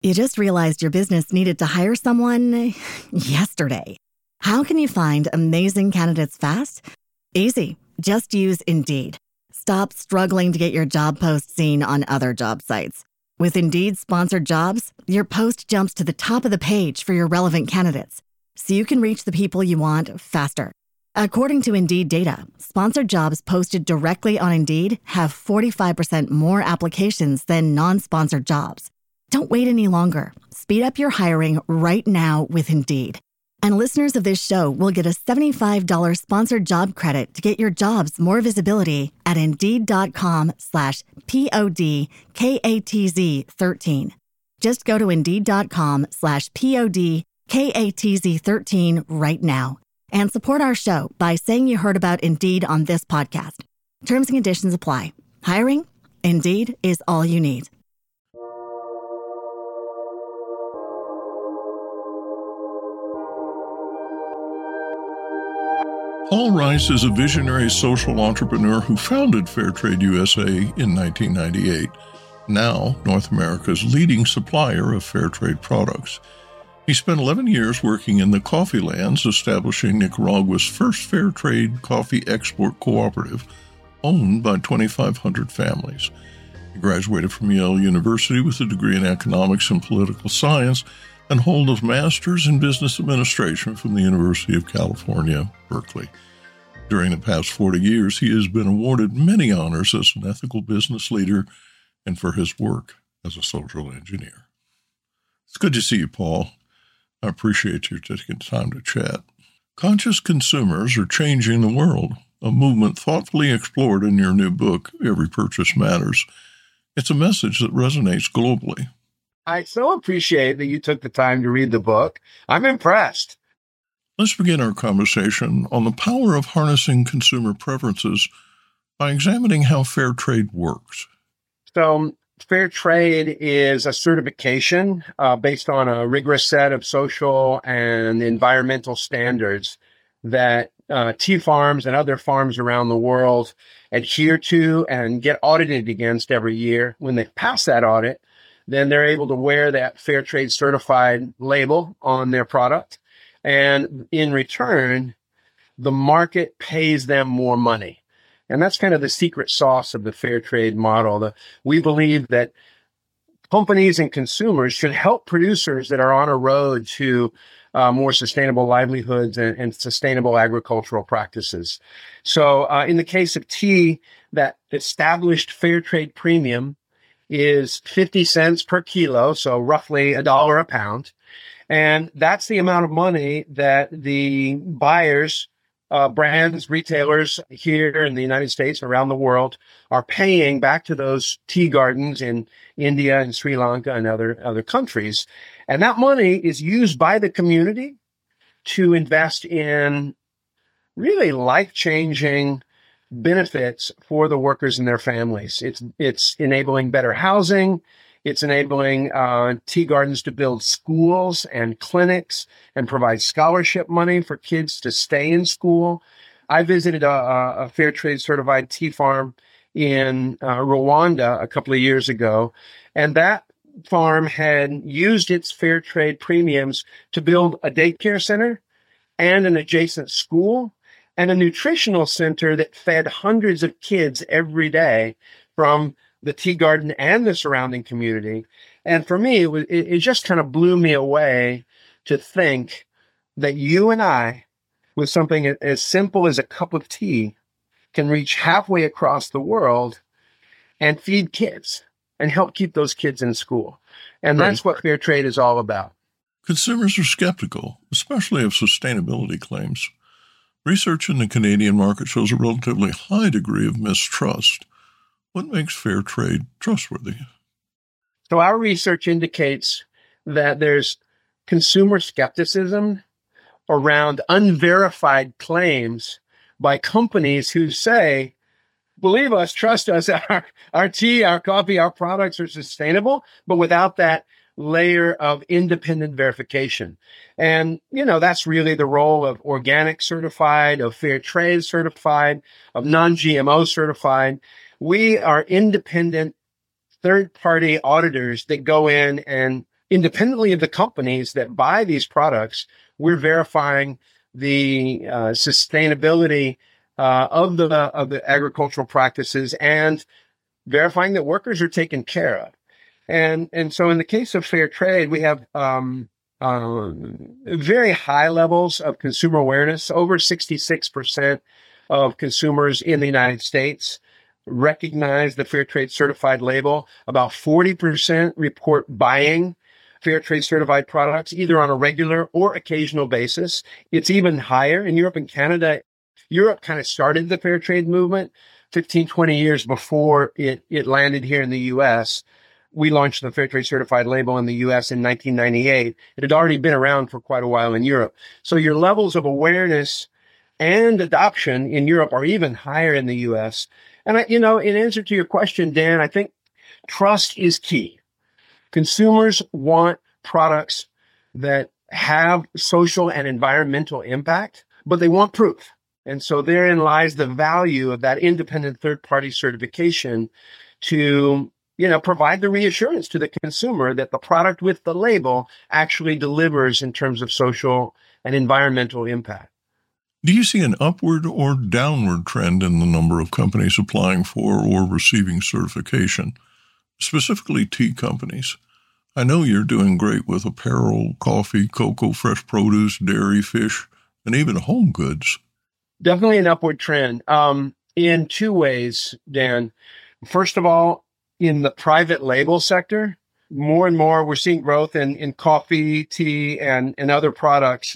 You just realized your business needed to hire someone yesterday. How can you find amazing candidates fast? Easy. Just use Indeed. Stop struggling to get your job post seen on other job sites. With Indeed sponsored jobs, your post jumps to the top of the page for your relevant candidates, so you can reach the people you want faster. According to Indeed data, sponsored jobs posted directly on Indeed have 45% more applications than non-sponsored jobs. Don't wait any longer. Speed up your hiring right now with Indeed. And listeners of this show will get a $75 sponsored job credit to get your jobs more visibility at Indeed.com/PODKATZ13. Just go to Indeed.com/PODKATZ13 right now and support our show by saying you heard about Indeed on this podcast. Terms and conditions apply. Hiring? Indeed is all you need. Paul Rice is a visionary social entrepreneur who founded Fairtrade USA in 1998, now North America's leading supplier of Fairtrade products. He spent 11 years working in the coffee lands, establishing Nicaragua's first Fairtrade coffee export cooperative, owned by 2,500 families. He graduated from Yale University with a degree in economics and political science and holds a master's in business administration from the University of California, Berkeley. During the past 40 years, he has been awarded many honors as an ethical business leader and for his work as a social engineer. It's good to see you, Paul. I appreciate you taking time to chat. Conscious consumers are changing the world, a movement thoughtfully explored in your new book, Every Purchase Matters. It's a message that resonates globally. I so appreciate that you took the time to read the book. I'm impressed. Let's begin our conversation on the power of harnessing consumer preferences by examining how fair trade works. So, fair trade is a certification based on a rigorous set of social and environmental standards that tea farms and other farms around the world adhere to and get audited against every year. When they pass that audit, then they're able to wear that fair trade certified label on their product. And in return, the market pays them more money. And that's kind of the secret sauce of the fair trade model. We believe that companies and consumers should help producers that are on a road to more sustainable livelihoods and sustainable agricultural practices. So in the case of tea, that established fair trade premium is 50 cents per kilo, so roughly $1 a pound. And that's the amount of money that the buyers, brands, retailers here in the United States, around the world, are paying back to those tea gardens in India and Sri Lanka and other countries. And that money is used by the community to invest in really life-changing benefits for the workers and their families. It's enabling better housing. It's enabling tea gardens to build schools and clinics and provide scholarship money for kids to stay in school. I visited a fair trade certified tea farm in Rwanda a couple of years ago, and that farm had used its fair trade premiums to build a daycare center and an adjacent school and a nutritional center that fed hundreds of kids every day from the tea garden and the surrounding community. And for me, it just kind of blew me away to think that you and I, with something as simple as a cup of tea, can reach halfway across the world and feed kids and help keep those kids in school. And that's what fair trade is all about. Consumers are skeptical, especially of sustainability claims. Research in the Canadian market shows a relatively high degree of mistrust. What makes fair trade trustworthy? So our research indicates that there's consumer skepticism around unverified claims by companies who say, believe us, trust us, our tea, our coffee, our products are sustainable, but without that layer of independent verification. And, that's really the role of organic certified, of fair trade certified, of non-GMO certified. We are independent third-party auditors that go in and independently of the companies that buy these products, we're verifying the sustainability of the agricultural practices and verifying that workers are taken care of. And so in the case of fair trade, we have very high levels of consumer awareness. Over 66% of consumers in the United States recognize the fair trade certified label. About 40% report buying fair trade certified products, either on a regular or occasional basis. It's even higher in Europe and Canada. Europe kind of started the fair trade movement 15, 20 years before it landed here in the U.S. We launched the fair trade certified label in the U.S. in 1998. It had already been around for quite a while in Europe. So your levels of awareness and adoption in Europe are even higher in the U.S. And, in answer to your question, Dan, I think trust is key. Consumers want products that have social and environmental impact, but they want proof. And so therein lies the value of that independent third-party certification to, provide the reassurance to the consumer that the product with the label actually delivers in terms of social and environmental impact. Do you see an upward or downward trend in the number of companies applying for or receiving certification, specifically tea companies? I know you're doing great with apparel, coffee, cocoa, fresh produce, dairy, fish, and even home goods. Definitely an upward trend in two ways, Dan. First of all, in the private label sector, more and more we're seeing growth in coffee, tea, and other products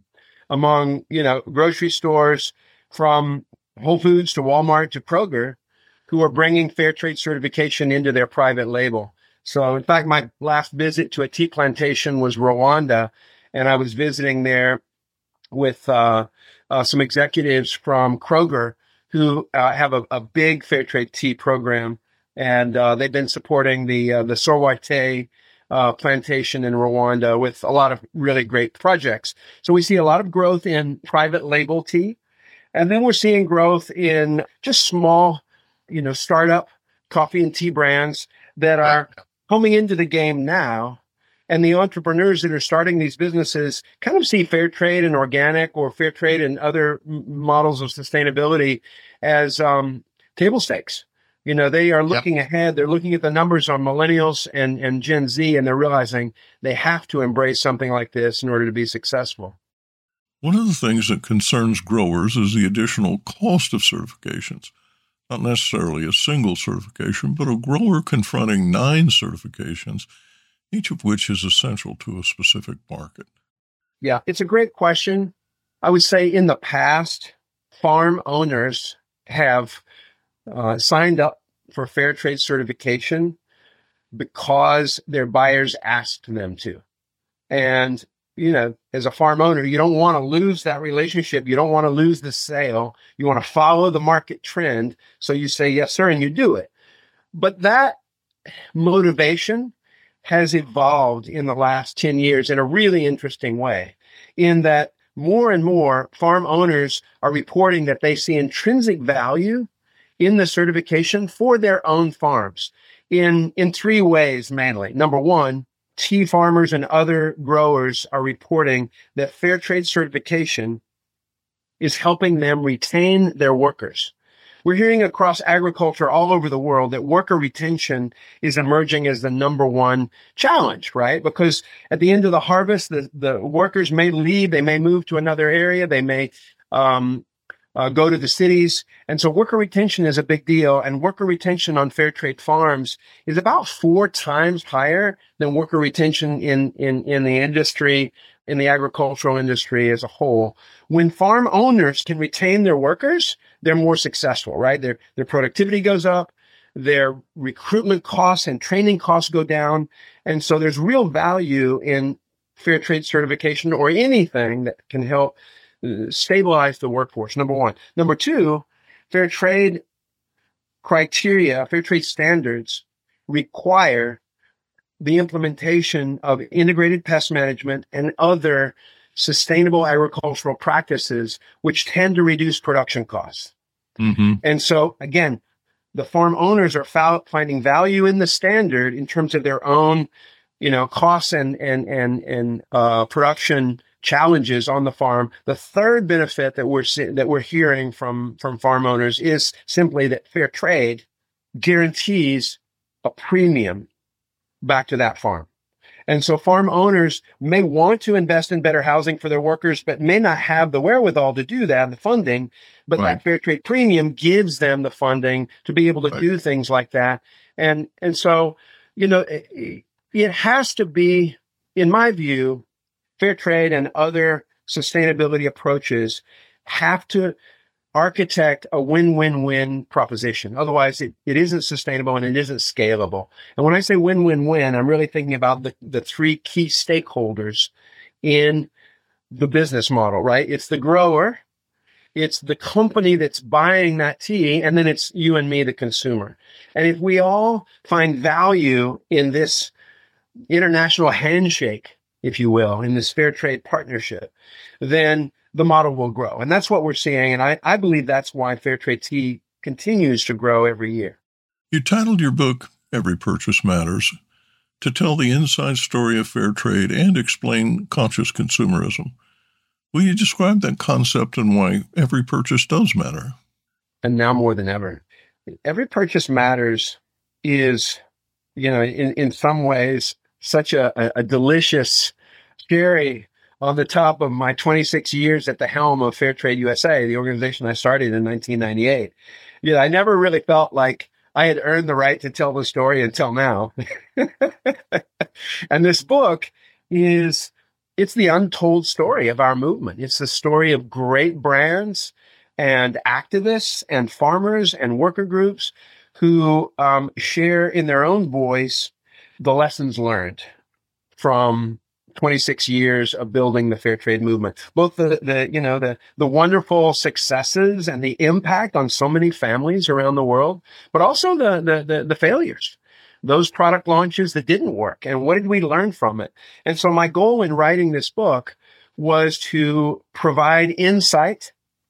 among, grocery stores from Whole Foods to Walmart to Kroger, who are bringing fair trade certification into their private label. So in fact, my last visit to a tea plantation was Rwanda, and I was visiting there with some executives from Kroger who have a big fair trade tea program, and they've been supporting the Sorwate plantation in Rwanda with a lot of really great projects. So we see a lot of growth in private label tea, and then we're seeing growth in just small, startup coffee and tea brands that are coming into the game now. And the entrepreneurs that are starting these businesses kind of see fair trade and organic or fair trade and other models of sustainability as table stakes. They are looking ahead. They're looking at the numbers on millennials and Gen Z, and they're realizing they have to embrace something like this in order to be successful. One of the things that concerns growers is the additional cost of certifications. Not necessarily a single certification, but a grower confronting 9 certifications, each of which is essential to a specific market. Yeah, it's a great question. I would say in the past, farm owners have signed up for fair trade certification because their buyers asked them to. And, as a farm owner, you don't want to lose that relationship. You don't want to lose the sale. You want to follow the market trend. So you say, yes, sir, and you do it. But that motivation has evolved in the last 10 years in a really interesting way, in that more and more farm owners are reporting that they see intrinsic value in the certification for their own farms in 3 ways mainly. Number one, tea farmers and other growers are reporting that fair trade certification is helping them retain their workers. We're hearing across agriculture all over the world that worker retention is emerging as the number one challenge, right? Because at the end of the harvest, the workers may leave, they may move to another area, they may go to the cities. And so worker retention is a big deal. And worker retention on fair trade farms is about 4 times higher than worker retention in the industry, in the agricultural industry as a whole. When farm owners can retain their workers, they're more successful, right? Their productivity goes up, their recruitment costs and training costs go down. And so there's real value in fair trade certification or anything that can help stabilize the workforce, number one. Number two, fair trade criteria, fair trade standards require the implementation of integrated pest management and other sustainable agricultural practices, which tend to reduce production costs. Mm-hmm. And so, again, the farm owners are finding value in the standard in terms of their own costs and production challenges on the farm. The third benefit that we're hearing from farm owners is simply that fair trade guarantees a premium back to that farm. And so farm owners may want to invest in better housing for their workers, but may not have the wherewithal to do that, the funding. But that fair trade premium gives them the funding to be able to do things like that. And so, it has to be, in my view, fair trade and other sustainability approaches have to architect a win-win-win proposition. Otherwise, it isn't sustainable and it isn't scalable. And when I say win-win-win, I'm really thinking about the three key stakeholders in the business model, right? It's the grower, it's the company that's buying that tea, and then it's you and me, the consumer. And if we all find value in this international handshake, if you will, in this fair trade partnership, then the model will grow. And that's what we're seeing. And I believe that's why fair trade tea continues to grow every year. You titled your book, Every Purchase Matters, to tell the inside story of fair trade and explain conscious consumerism. Will you describe that concept and why every purchase does matter? And now more than ever. Every Purchase Matters is, in some ways, such a delicious cherry on the top of my 26 years at the helm of Fair Trade USA, the organization I started in 1998. I never really felt like I had earned the right to tell the story until now. And this book it's the untold story of our movement. It's the story of great brands and activists and farmers and worker groups who share in their own voice the lessons learned from 26 years of building the fair trade movement, both the wonderful successes and the impact on so many families around the world, but also the failures, those product launches that didn't work. And what did we learn from it? And so my goal in writing this book was to provide insight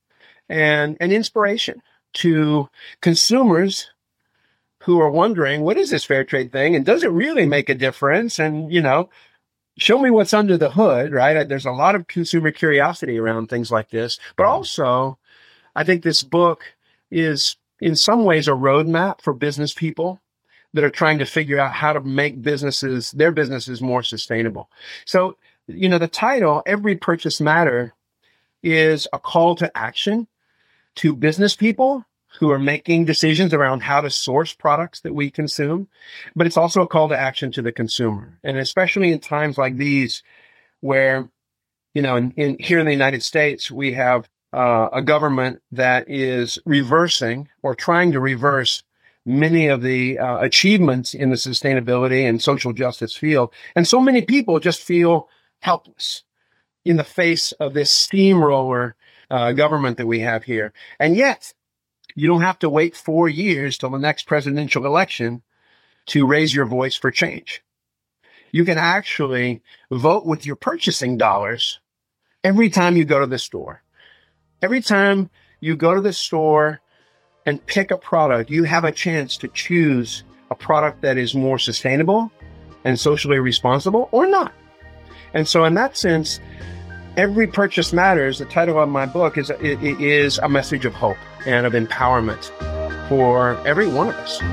and inspiration to consumers who are wondering, what is this fair trade thing? And does it really make a difference? And, show me what's under the hood, right? There's a lot of consumer curiosity around things like this. But also, I think this book is in some ways a roadmap for business people that are trying to figure out how to make their businesses more sustainable. So, the title, Every Purchase Matter, is a call to action to business people who are making decisions around how to source products that we consume, but it's also a call to action to the consumer. And especially in times like these, where, here in the United States, we have a government that is reversing or trying to reverse many of the achievements in the sustainability and social justice field. And so many people just feel helpless in the face of this steamroller government that we have here. And yet, you don't have to wait 4 years till the next presidential election to raise your voice for change. You can actually vote with your purchasing dollars every time you go to the store. Every time you go to the store and pick a product, you have a chance to choose a product that is more sustainable and socially responsible or not. And so in that sense, Every Purchase Matters, the title of my book, is a message of hope and of empowerment for every one of us.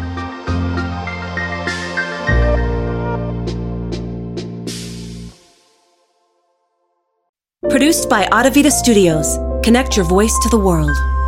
Produced by Audavita Studios. Connect your voice to the world.